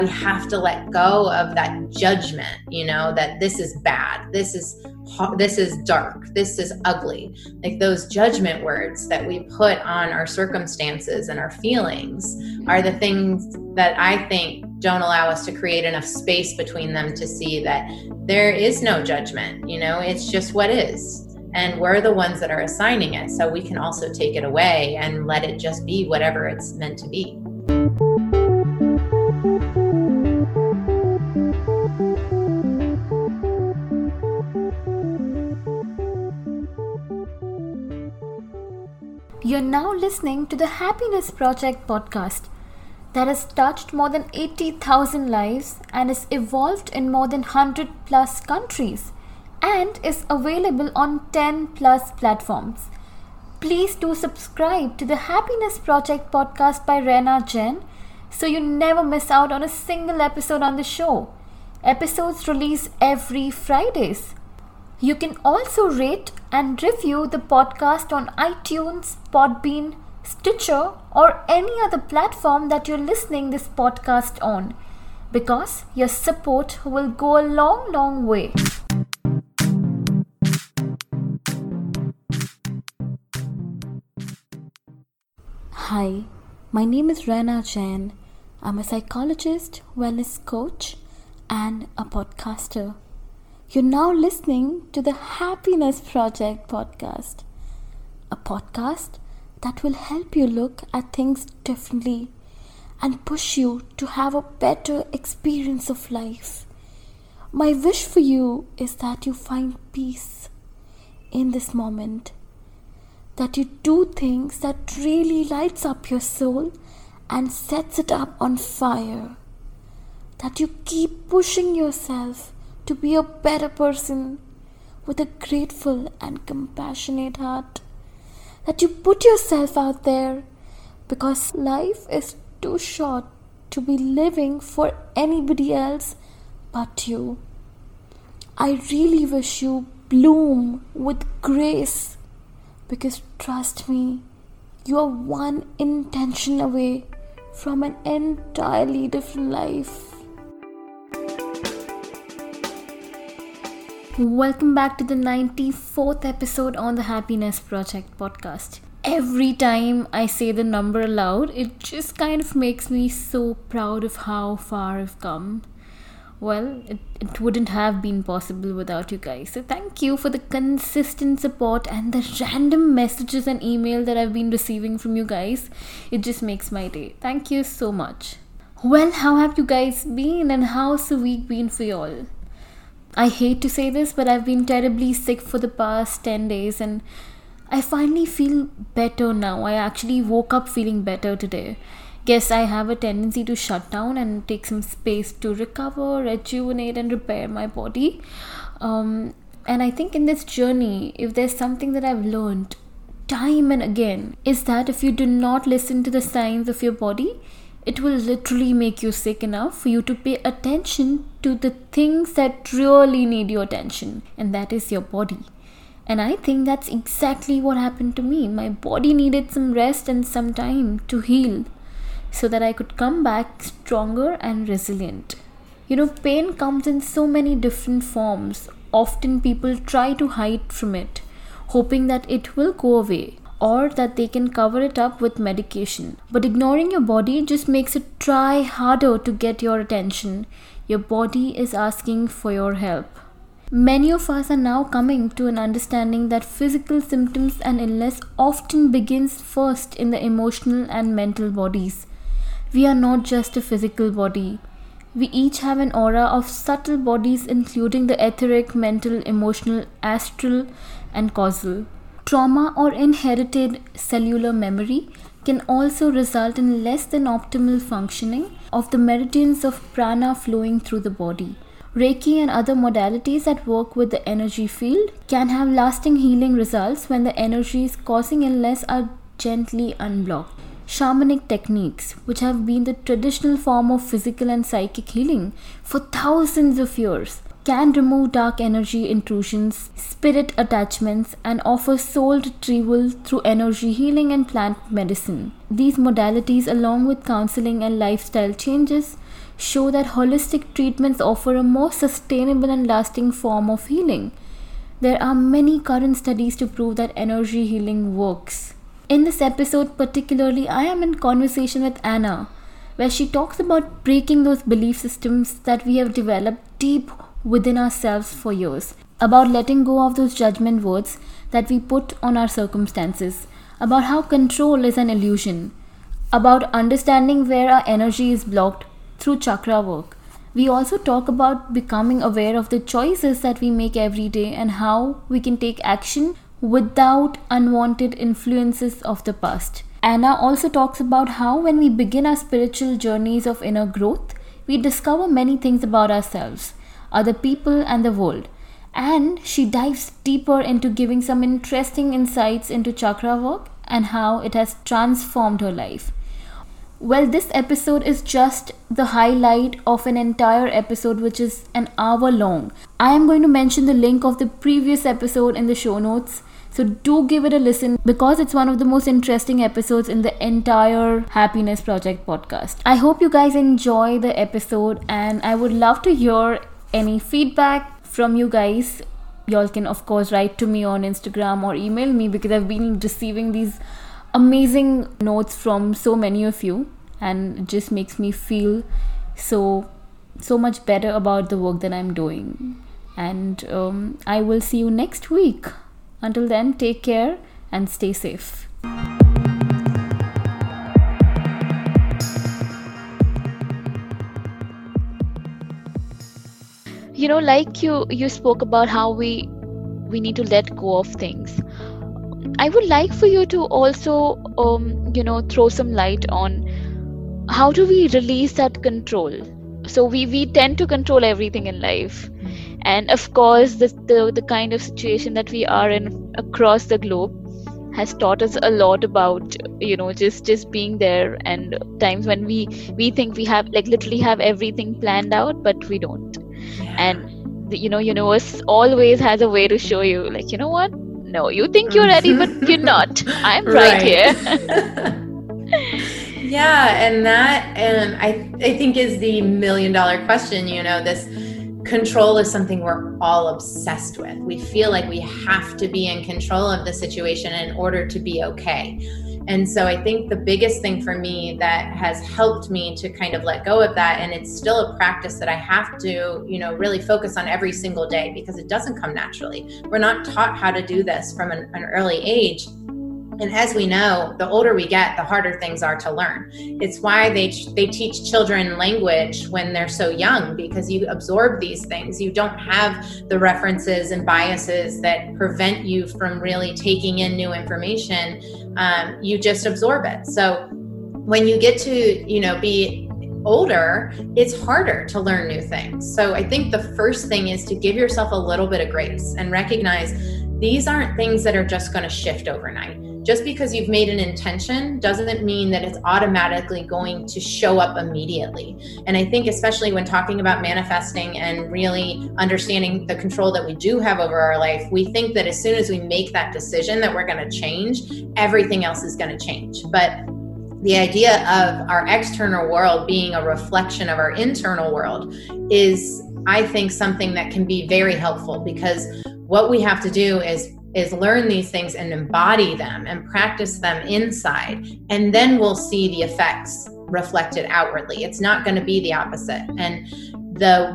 We have to let go of that judgment, that this is bad, this is dark, this is ugly. Like those judgment words that we put on our circumstances and our feelings are the things that I think don't allow us to create enough space between them to see that there is no judgment, it's just what is. And we're the ones that are assigning it. So we can also take it away and let it just be whatever it's meant to be. You're now listening to the Happiness Project podcast that has touched more than 80,000 lives and is evolved in more than 100 plus countries and is available on 10 plus platforms. Please do subscribe to the Happiness Project podcast by Rena Jain so you never miss out on a single episode on the show. Episodes release every Fridays. You can also rate and review the podcast on iTunes, Podbean, Stitcher, or any other platform that you're listening this podcast on, because your support will go a long, long way. Hi, my name is Rena Jain. I'm a psychologist, wellness coach, and a podcaster. You're now listening to the Happiness Project podcast, a podcast that will help you look at things differently and push you to have a better experience of life. My wish for you is that you find peace in this moment, that you do things that really lights up your soul and sets it up on fire, that you keep pushing yourself to be a better person with a grateful and compassionate heart, that you put yourself out there because life is too short to be living for anybody else but you. I really wish you bloom with grace, because trust me, you are one intention away from an entirely different life. Welcome back to the 94th episode on the Happiness Project podcast. Every time I say the number aloud, it just kind of makes me so proud of how far I've come. Well, it wouldn't have been possible without you guys. So thank you for the consistent support and the random messages and email that I've been receiving from you guys. It just makes my day. Thank you so much. Well, how have you guys been and how's the week been for y'all? I hate to say this, but I've been terribly sick for the past 10 days and I finally feel better now. I actually woke up feeling better today. Guess I have a tendency to shut down and take some space to recover, rejuvenate and repair my body. And I think in this journey, if there's something that I've learned time and again, is that if you do not listen to the signs of your body, it will literally make you sick enough for you to pay attention to the things that really need your attention, and that is your body. And I think that's exactly what happened to me. My body needed some rest and some time to heal so that I could come back stronger and resilient. Pain comes in so many different forms. Often people try to hide from it, hoping that it will go away, or that they can cover it up with medication. But ignoring your body just makes it try harder to get your attention. Your body is asking for your help. Many of us are now coming to an understanding that physical symptoms and illness often begins first in the emotional and mental bodies. We are not just a physical body. We each have an aura of subtle bodies, including the etheric, mental, emotional, astral, and causal. Trauma or inherited cellular memory can also result in less than optimal functioning of the meridians of prana flowing through the body. Reiki and other modalities that work with the energy field can have lasting healing results when the energies causing illness are gently unblocked. Shamanic techniques, which have been the traditional form of physical and psychic healing for thousands of years, can remove dark energy intrusions, spirit attachments, and offer soul retrieval through energy healing and plant medicine. These modalities, along with counseling and lifestyle changes, show that holistic treatments offer a more sustainable and lasting form of healing. There are many current studies to prove that energy healing works. In this episode particularly, I am in conversation with Anna, where she talks about breaking those belief systems that we have developed deep within ourselves for years, about letting go of those judgment words that we put on our circumstances, about how control is an illusion, about understanding where our energy is blocked through chakra work. We also talk about becoming aware of the choices that we make every day and how we can take action without unwanted influences of the past. Anna also talks about how when we begin our spiritual journeys of inner growth, we discover many things about ourselves, other people, and the world. And she dives deeper into giving some interesting insights into chakra work and how it has transformed her life. Well, this episode is just the highlight of an entire episode which is an hour long. I am going to mention the link of the previous episode in the show notes. So do give it a listen because it's one of the most interesting episodes in the entire Happiness Project podcast. I hope you guys enjoy the episode and I would love to hear any feedback from you guys. Y'all can of course write to me on Instagram or email me because I've been receiving these amazing notes from so many of you and it just makes me feel so much better about the work that I'm doing. And I will see you next week. Until then, take care and stay safe. Like you spoke about how we need to let go of things. I would like for you to also throw some light on how do we release that control. So we tend to control everything in life, and of course the kind of situation that we are in across the globe has taught us a lot about just being there, and times when we think we have literally have everything planned out, but we don't. And the universe always has a way to show you what, no, you think you're ready but you're not. I'm right here. Yeah, and that I think is the $1 million question. This control is something we're all obsessed with. We feel like we have to be in control of the situation in order to be okay. And so I think the biggest thing for me that has helped me to kind of let go of that, and it's still a practice that I have to, really focus on every single day because it doesn't come naturally. We're not taught how to do this from an early age. And as we know, the older we get, the harder things are to learn. It's why they teach children language when they're so young, because you absorb these things. You don't have the references and biases that prevent you from really taking in new information. You just absorb it. So when you get to, be older, it's harder to learn new things. So I think the first thing is to give yourself a little bit of grace and recognize these aren't things that are just going to shift overnight. Just because you've made an intention doesn't mean that it's automatically going to show up immediately. And I think especially when talking about manifesting and really understanding the control that we do have over our life, we think that as soon as we make that decision that we're going to change, everything else is going to change. But the idea of our external world being a reflection of our internal world is, I think, something that can be very helpful, because what we have to do is learn these things and embody them and practice them inside, and then we'll see the effects reflected outwardly. It's not going to be the opposite. And the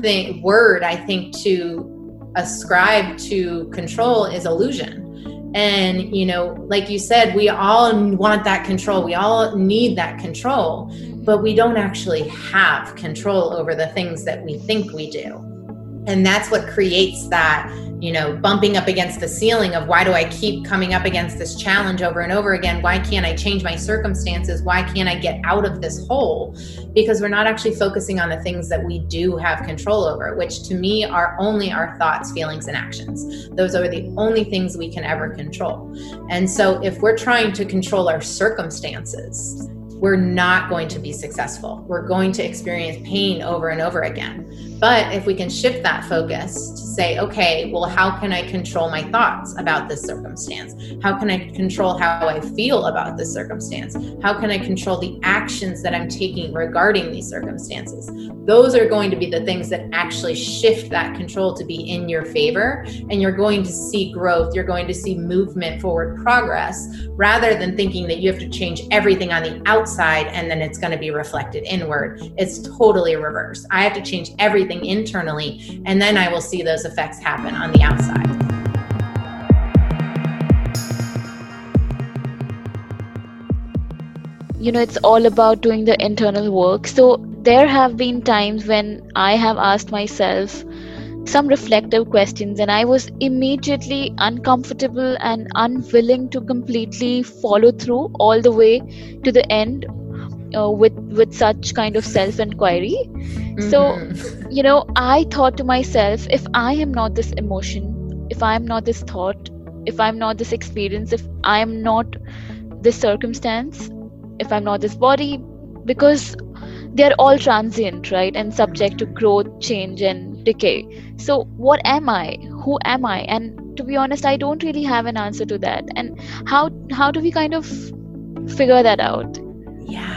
word I think to ascribe to control is illusion. And, like you said, we all want that control. We all need that control, but we don't actually have control over the things that we think we do. And that's what creates that, bumping up against the ceiling of, why do I keep coming up against this challenge over and over again? Why can't I change my circumstances? Why can't I get out of this hole? Because we're not actually focusing on the things that we do have control over, which to me are only our thoughts, feelings, and actions. Those are the only things we can ever control. And so if we're trying to control our circumstances, we're not going to be successful. We're going to experience pain over and over again. But if we can shift that focus to say, okay, well, how can I control my thoughts about this circumstance? How can I control how I feel about this circumstance? How can I control the actions that I'm taking regarding these circumstances? Those are going to be the things that actually shift that control to be in your favor. And you're going to see growth. You're going to see movement, forward progress, rather than thinking that you have to change everything on the outside and then it's going to be reflected inward. It's totally reversed. I have to change everything internally, and then I will see those effects happen on the outside. It's all about doing the internal work. So there have been times when I have asked myself some reflective questions and I was immediately uncomfortable and unwilling to completely follow through all the way to the end with such kind of self-inquiry. So, I thought to myself, if I am not this emotion, if I am not this thought, if I'm not this experience, if I'm not this circumstance, if I'm not this body, because they're all transient, right? And subject to growth, change, and decay. So what am I? Who am I? And to be honest, I don't really have an answer to that. And how do we kind of figure that out? Yeah.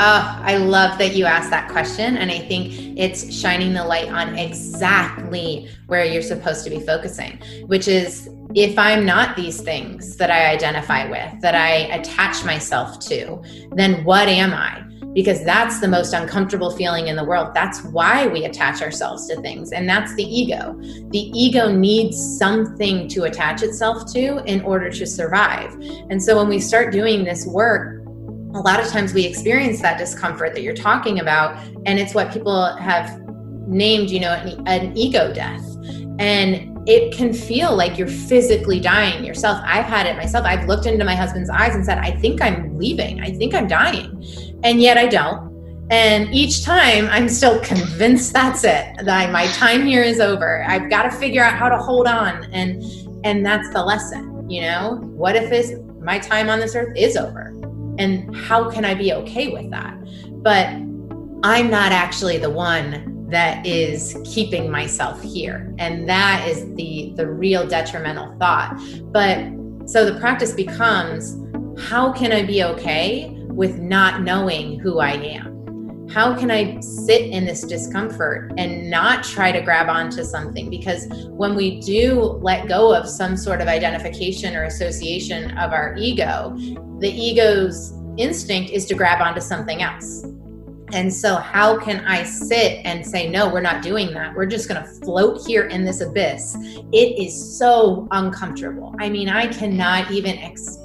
I love that you asked that question. And I think it's shining the light on exactly where you're supposed to be focusing, which is, if I'm not these things that I identify with, that I attach myself to, then what am I? Because that's the most uncomfortable feeling in the world. That's why we attach ourselves to things. And that's the ego. The ego needs something to attach itself to in order to survive. And so when we start doing this work, a lot of times we experience that discomfort that you're talking about. And it's what people have named, an ego death. And it can feel like you're physically dying yourself. I've had it myself. I've looked into my husband's eyes and said, I think I'm leaving. I think I'm dying. And yet I don't. And each time I'm still convinced that's it. That my time here is over. I've got to figure out how to hold on. And that's the lesson, What if my time on this earth is over? And how can I be okay with that? But I'm not actually the one that is keeping myself here. And that is the real detrimental thought. But so the practice becomes, how can I be okay with not knowing who I am? How can I sit in this discomfort and not try to grab onto something? Because when we do let go of some sort of identification or association of our ego, the ego's instinct is to grab onto something else. And so how can I sit and say, no, we're not doing that. We're just going to float here in this abyss. It is so uncomfortable. I mean, I cannot even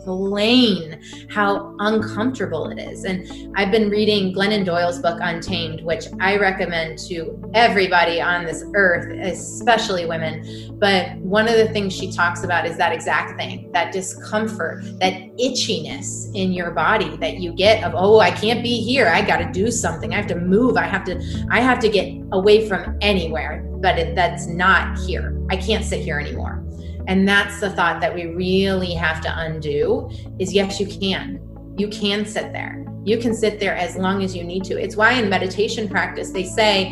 explain how uncomfortable it is. And I've been reading Glennon Doyle's book, Untamed, which I recommend to everybody on this earth, especially women. But one of the things she talks about is that exact thing, that discomfort, that itchiness in your body that you get of, oh, I can't be here. I got to do something. I have to move. I have to get away from anywhere, but that's not here. I can't sit here anymore. And that's the thought that we really have to undo is, yes, you can. You can sit there. You can sit there as long as you need to. It's why in meditation practice, they say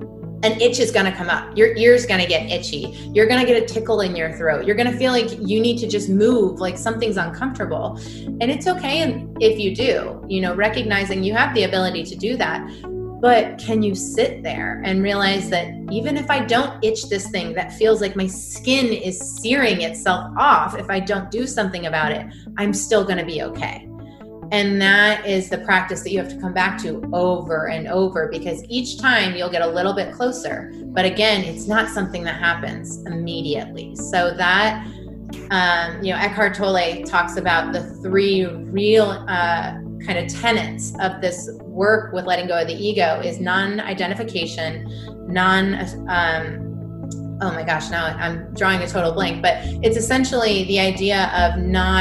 an itch is going to come up. Your ear's going to get itchy. You're going to get a tickle in your throat. You're going to feel like you need to just move, like something's uncomfortable. And it's okay if you do, recognizing you have the ability to do that. But can you sit there and realize that even if I don't itch this thing that feels like my skin is searing itself off, if I don't do something about it, I'm still going to be okay. And that is the practice that you have to come back to over and over, because each time you'll get a little bit closer. But again, it's not something that happens immediately. So that, Eckhart Tolle talks about the three real kind of tenets of this work with letting go of the ego is non-identification, oh my gosh, now I'm drawing a total blank, but it's essentially the idea of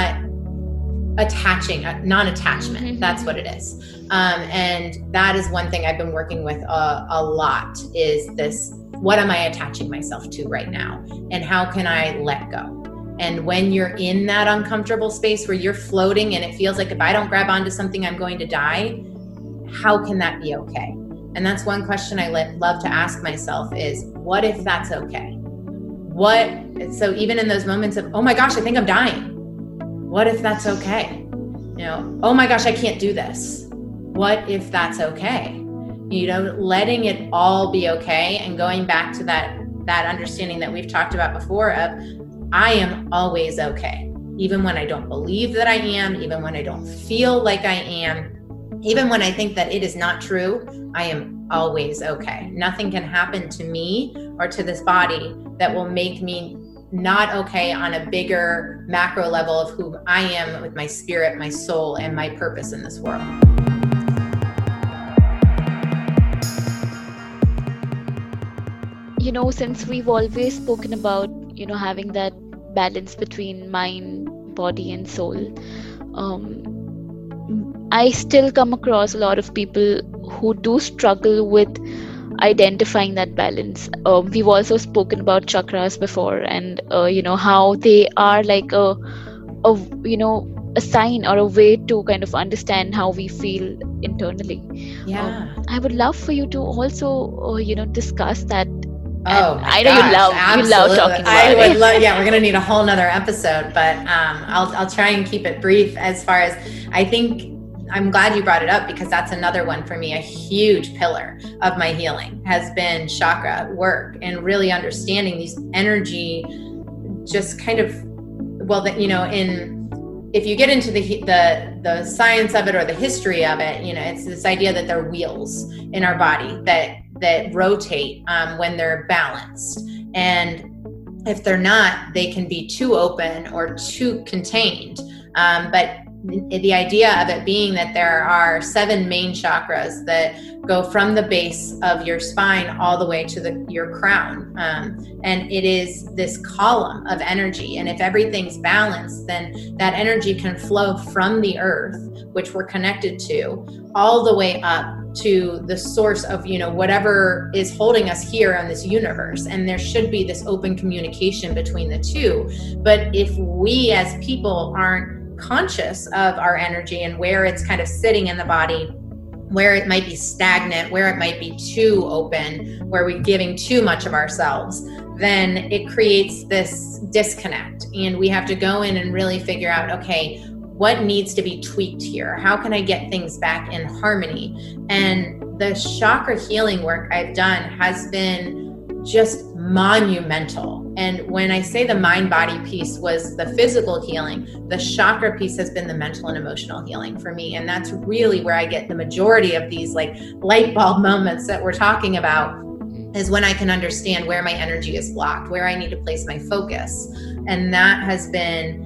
non-attachment. Mm-hmm. That's what it is. And that is one thing I've been working with a lot is this, what am I attaching myself to right now? And how can I let go? And when you're in that uncomfortable space where you're floating and it feels like if I don't grab onto something, I'm going to die, how can that be okay? And that's one question I love to ask myself is, what if that's okay? So even in those moments of, oh my gosh, I think I'm dying. What if that's okay? Oh my gosh, I can't do this. What if that's okay? Letting it all be okay and going back to that understanding that we've talked about before of, I am always okay. Even when I don't believe that I am, even when I don't feel like I am, even when I think that it is not true, I am always okay. Nothing can happen to me or to this body that will make me not okay on a bigger macro level of who I am with my spirit, my soul, and my purpose in this world. Since we've always spoken about, having that balance between mind, body, and soul, I still come across a lot of people who do struggle with identifying that balance. We've also spoken about chakras before, and how they are like a sign or a way to kind of understand how we feel internally. I would love for you to also discuss that. I know you love talking about it. I would love. Yeah, we're gonna need a whole nother episode, but I'll try and keep it brief. As far as I think, I'm glad you brought it up, because that's another one for me. A huge pillar of my healing has been chakra work and really understanding these energy, just kind of, if you get into the science of it or the history of it, it's this idea that they're wheels in our body that rotate when they're balanced. And if they're not, they can be too open or too contained. But the idea of it being that there are 7 main chakras that go from the base of your spine all the way to your crown. And it is this column of energy. And if everything's balanced, then that energy can flow from the earth, which we're connected to, all the way up to the source of, whatever is holding us here in this universe. And there should be this open communication between the two. But if we as people aren't conscious of our energy and where it's kind of sitting in the body, where it might be stagnant, where it might be too open, where we're giving too much of ourselves, then it creates this disconnect. And we have to go in and really figure out, okay, what needs to be tweaked here? How can I get things back in harmony? And the chakra healing work I've done has been just monumental. And when I say the mind-body piece was the physical healing, the chakra piece has been the mental and emotional healing for me. And that's really where I get the majority of these like light bulb moments that we're talking about, is when I can understand where my energy is blocked, where I need to place my focus. And that has been,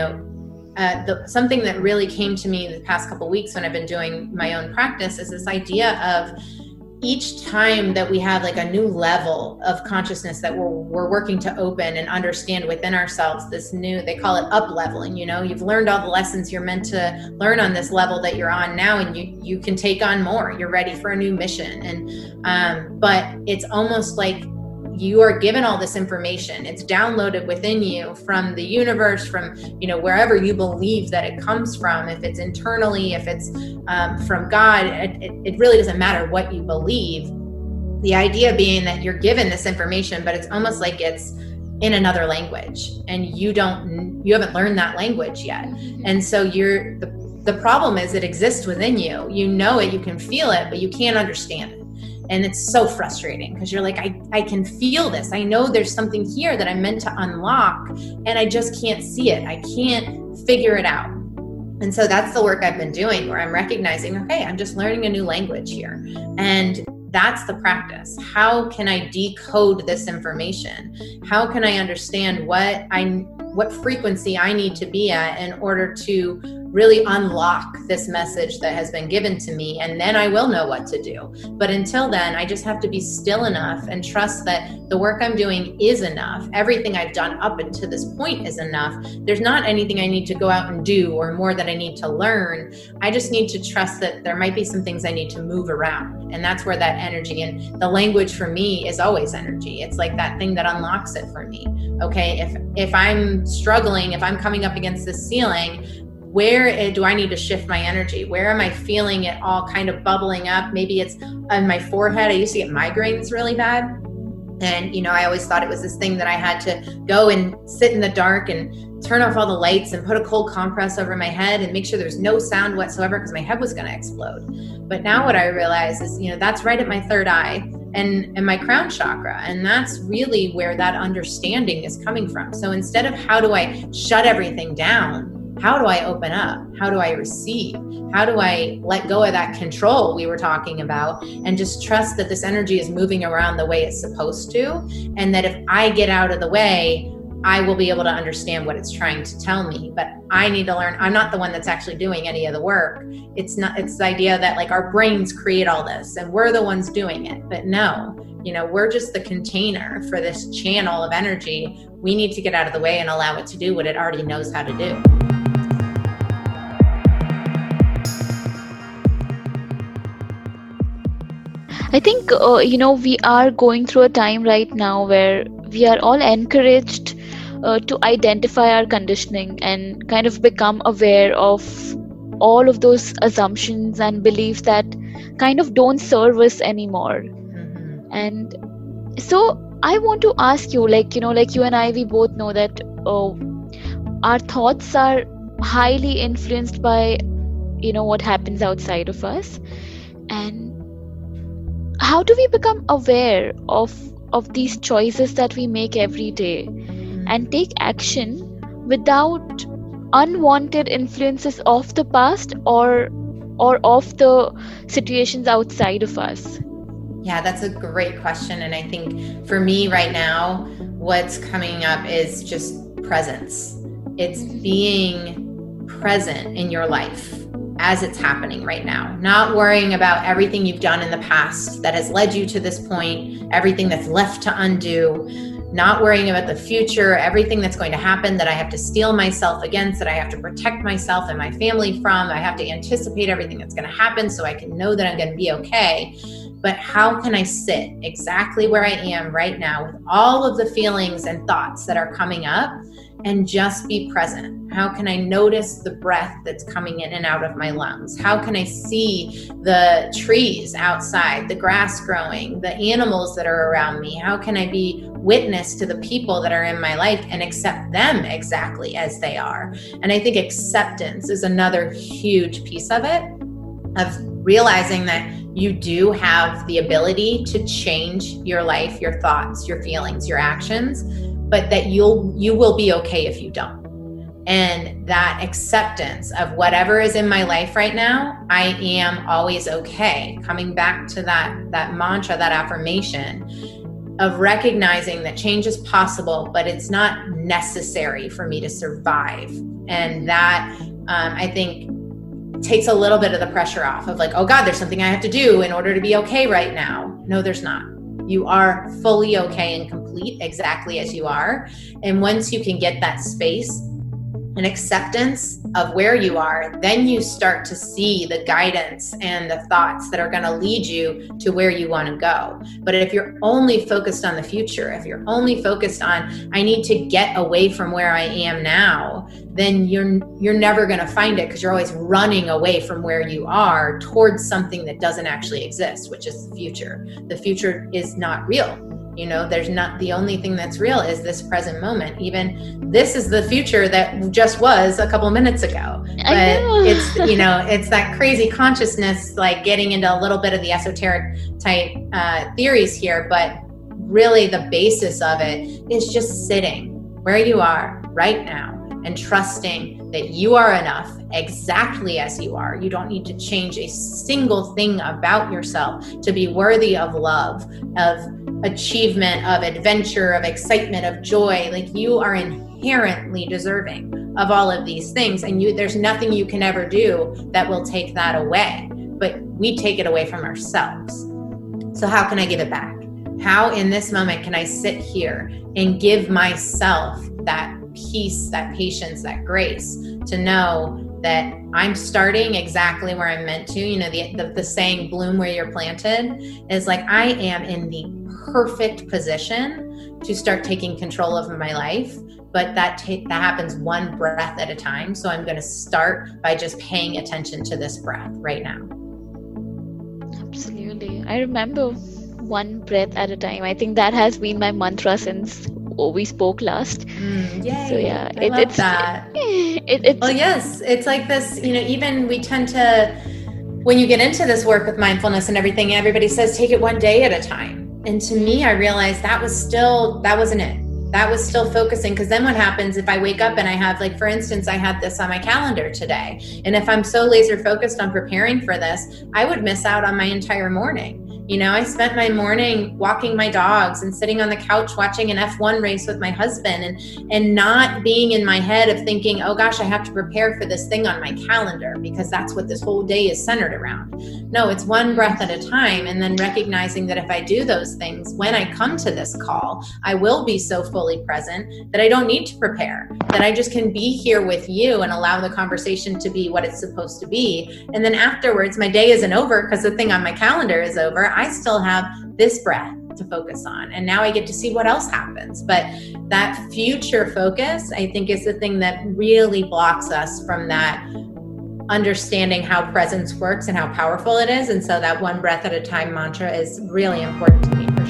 something that really came to me the past couple of weeks when I've been doing my own practice, is this idea of each time that we have like a new level of consciousness that we're working to open and understand within ourselves, this new, they call it up leveling. You've learned all the lessons you're meant to learn on this level that you're on now, and you can take on more. You're ready for a new mission. And but it's almost like you are given all this information. It's downloaded within you from the universe, from, wherever you believe that it comes from. If it's internally, if it's from God, it really doesn't matter what you believe. The idea being that you're given this information, but it's almost like it's in another language, and you haven't learned that language yet. And so the problem is it exists within you. You know it, you can feel it, but you can't understand it. And it's so frustrating because you're like, I can feel this. I know there's something here that I'm meant to unlock, and I just can't see it. I can't figure it out. And so that's the work I've been doing, where I'm recognizing, okay, I'm just learning a new language here. And that's the practice. How can I decode this information? How can I understand what frequency I need to be at in order to really unlock this message that has been given to me, and then I will know what to do. But until then, I just have to be still enough and trust that the work I'm doing is enough. Everything I've done up until this point is enough. There's not anything I need to go out and do or more that I need to learn. I just need to trust that there might be some things I need to move around. And that's where that energy, and the language for me is always energy. It's like that thing that unlocks it for me. Okay, if I'm struggling, if I'm coming up against this ceiling, where do I need to shift my energy? Where am I feeling it all kind of bubbling up? Maybe it's on my forehead. I used to get migraines really bad. And, I always thought it was this thing that I had to go and sit in the dark and turn off all the lights and put a cold compress over my head and make sure there's no sound whatsoever because my head was going to explode. But now what I realize is, that's right at my third eye and my crown chakra. And that's really where that understanding is coming from. So instead of how do I shut everything down, how do I open up? How do I receive? How do I let go of that control we were talking about and just trust that this energy is moving around the way it's supposed to? And that if I get out of the way, I will be able to understand what it's trying to tell me. But I need to learn. I'm not the one that's actually doing any of the work. It's the idea that like our brains create all this and we're the ones doing it. But no, we're just the container for this channel of energy. We need to get out of the way and allow it to do what it already knows how to do. I think, we are going through a time right now where we are all encouraged to identify our conditioning and kind of become aware of all of those assumptions and beliefs that kind of don't serve us anymore. Mm-hmm. And so I want to ask you, like you and I, we both know that our thoughts are highly influenced by, what happens outside of us. And how do we become aware of these choices that we make every day and take action without unwanted influences of the past or of the situations outside of us? Yeah, that's a great question. And I think for me right now, what's coming up is just presence. It's being present in your life as it's happening right now, not worrying about everything you've done in the past that has led you to this point, everything that's left to undo, not worrying about the future, everything that's going to happen that I have to steel myself against, that I have to protect myself and my family from. I have to anticipate everything that's going to happen so I can know that I'm going to be okay. But how can I sit exactly where I am right now with all of the feelings and thoughts that are coming up and just be present? How can I notice the breath that's coming in and out of my lungs? How can I see the trees outside, the grass growing, the animals that are around me? How can I be witness to the people that are in my life and accept them exactly as they are? And I think acceptance is another huge piece of it, of realizing that you do have the ability to change your life, your thoughts, your feelings, your actions, but that you will be okay if you don't. And that acceptance of whatever is in my life right now, I am always okay. Coming back to that mantra, that affirmation of recognizing that change is possible, but it's not necessary for me to survive. And that, I think, takes a little bit of the pressure off of like, oh God, there's something I have to do in order to be okay right now. No, there's not. You are fully okay and complete exactly as you are. And once you can get that space and acceptance of where you are, then you start to see the guidance and the thoughts that are going to lead you to where you want to go. But if you're only focused on the future, if you're only focused on, I need to get away from where I am now, then you're never going to find it, because you're always running away from where you are towards something that doesn't actually exist, which is the future. The future is not real. There's not, the only thing that's real is this present moment. Even this is the future that just was a couple minutes ago. But it's, it's that crazy consciousness, like getting into a little bit of the esoteric type theories here. But really the basis of it is just sitting where you are right now and trusting that you are enough exactly as you are. You don't need to change a single thing about yourself to be worthy of love, of achievement, of adventure, of excitement, of joy. Like, you are inherently deserving of all of these things, and there's nothing you can ever do that will take that away. But we take it away from ourselves. So how can I give it back? How in this moment can I sit here and give myself that peace, that patience, that grace to know that I'm starting exactly where I'm meant to? The saying, bloom where you're planted, is like, I am in the perfect position to start taking control of my life. But that happens one breath at a time. So I'm going to start by just paying attention to this breath right now. Absolutely. I remember one breath at a time. I think that has been my mantra since we spoke last. Yay. So yeah, I love that. Well, yes, it's like this, even we tend to, when you get into this work with mindfulness and everything, everybody says, take it one day at a time. And to me, I realized that wasn't it. That was still focusing, because then what happens if I wake up and I have, like, for instance, I had this on my calendar today. And if I'm so laser focused on preparing for this, I would miss out on my entire morning. I spent my morning walking my dogs and sitting on the couch watching an F1 race with my husband and not being in my head of thinking, oh gosh, I have to prepare for this thing on my calendar because that's what this whole day is centered around. No, it's one breath at a time, and then recognizing that if I do those things, when I come to this call, I will be so fully present that I don't need to prepare, that I just can be here with you and allow the conversation to be what it's supposed to be. And then afterwards, my day isn't over because the thing on my calendar is over. I still have this breath to focus on. And now I get to see what else happens. But that future focus, I think, is the thing that really blocks us from that understanding how presence works and how powerful it is. And so that one breath at a time mantra is really important to me, for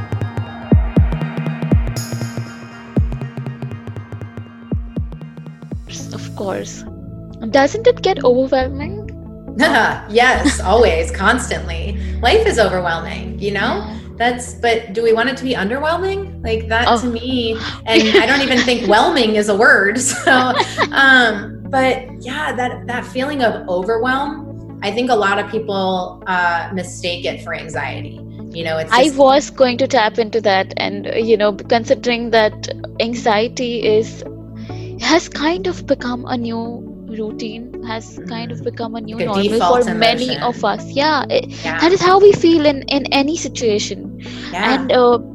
sure. Of course. Doesn't it get overwhelming? Yes, always, constantly. Life is overwhelming, but do we want it to be underwhelming? Like that to me, and I don't even think whelming is a word. So, but yeah, that feeling of overwhelm, I think a lot of people mistake it for anxiety. I was going to tap into that, and considering that anxiety has kind of become a new routine, has kind of become a new normal for many of us. That is how we feel in any situation. And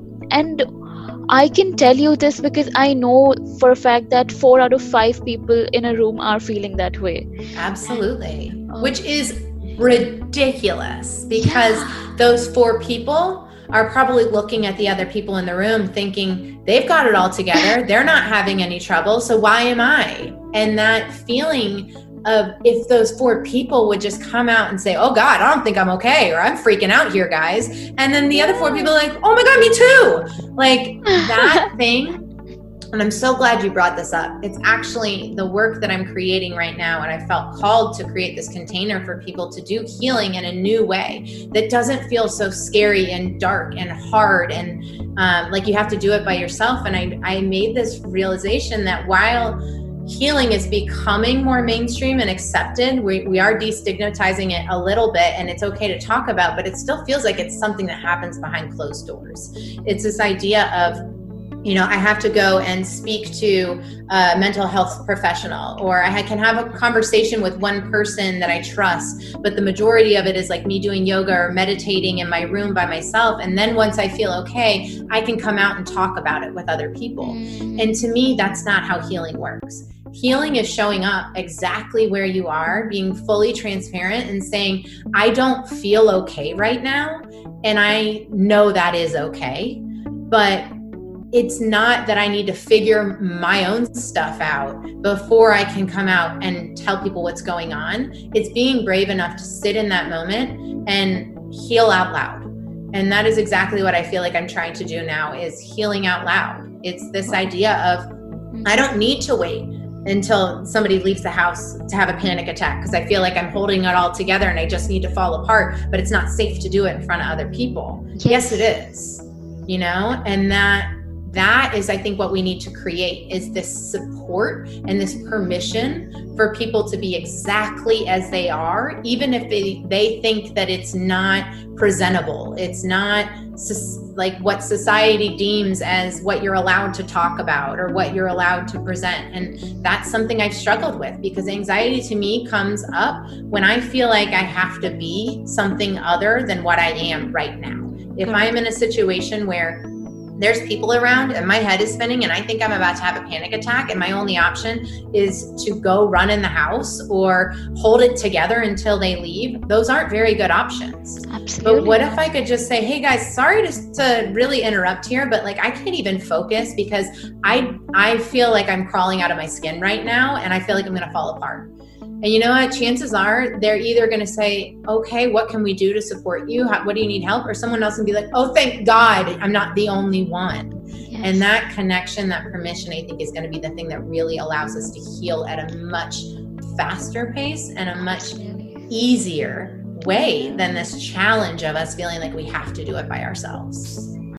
I can tell you this because I know for a fact that 4 out of 5 people in a room are feeling that way. Absolutely. Which is ridiculous, because those 4 people are probably looking at the other people in the room thinking they've got it all together. They're not having any trouble. So why am I? And that feeling of, if those 4 people would just come out and say, oh God, I don't think I'm okay, or I'm freaking out here, guys. And then the other 4 people are like, oh my God, me too. Like that thing. And I'm so glad you brought this up. It's actually the work that I'm creating right now. And I felt called to create this container for people to do healing in a new way that doesn't feel so scary and dark and hard and like you have to do it by yourself. And I made this realization that while healing is becoming more mainstream and accepted, we are destigmatizing it a little bit, and it's okay to talk about, but it still feels like it's something that happens behind closed doors. It's this idea of, I have to go and speak to a mental health professional, or I can have a conversation with one person that I trust, but the majority of it is like me doing yoga or meditating in my room by myself. And then once I feel okay, I can come out and talk about it with other people. And to me, that's not how healing works. Healing is showing up exactly where you are, being fully transparent and saying, I don't feel okay right now. And I know that is okay, but it's not that I need to figure my own stuff out before I can come out and tell people what's going on. It's being brave enough to sit in that moment and heal out loud. And that is exactly what I feel like I'm trying to do now, is healing out loud. It's this idea of, I don't need to wait until somebody leaves the house to have a panic attack because I feel like I'm holding it all together and I just need to fall apart, but it's not safe to do it in front of other people. Yes, it is, and that is, I think, what we need to create is this support and this permission for people to be exactly as they are, even if they think that it's not presentable. It's not like what society deems as what you're allowed to talk about or what you're allowed to present. And that's something I've struggled with, because anxiety to me comes up when I feel like I have to be something other than what I am right now. If I'm in a situation where there's people around and my head is spinning and I think I'm about to have a panic attack and my only option is to go run in the house or hold it together until they leave, those aren't very good options. Absolutely. But what if I could just say, hey guys, sorry to really interrupt here, but like I can't even focus because I feel like I'm crawling out of my skin right now and I feel like I'm going to fall apart. And you know what? Chances are they're either going to say, okay, what can we do to support you? What do you need help? Or someone else can be like, oh, thank God I'm not the only one. Yes. And that connection, that permission, I think is going to be the thing that really allows us to heal at a much faster pace and a much easier way than this challenge of us feeling like we have to do it by ourselves.